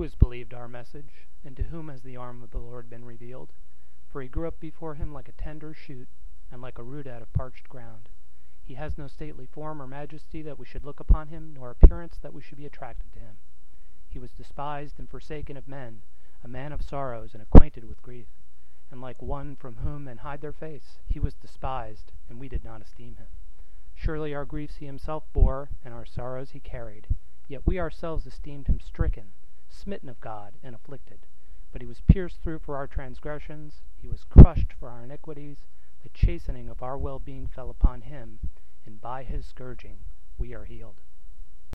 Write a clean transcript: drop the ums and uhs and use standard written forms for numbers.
has believed our message, and to whom has the arm of the Lord been revealed? For he grew up before him like a tender shoot, and like a root out of parched ground. He has no stately form or majesty that we should look upon him, nor appearance that we should be attracted to him. He was despised and forsaken of men, a man of sorrows and acquainted with grief. And like one from whom men hide their face, he was despised, and we did not esteem him. Surely our griefs he himself bore, and our sorrows he carried. Yet we ourselves esteemed him stricken, smitten of God, and afflicted. But he was pierced through for our transgressions, he was crushed for our iniquities. The chastening of our well-being fell upon him, and by his scourging we are healed.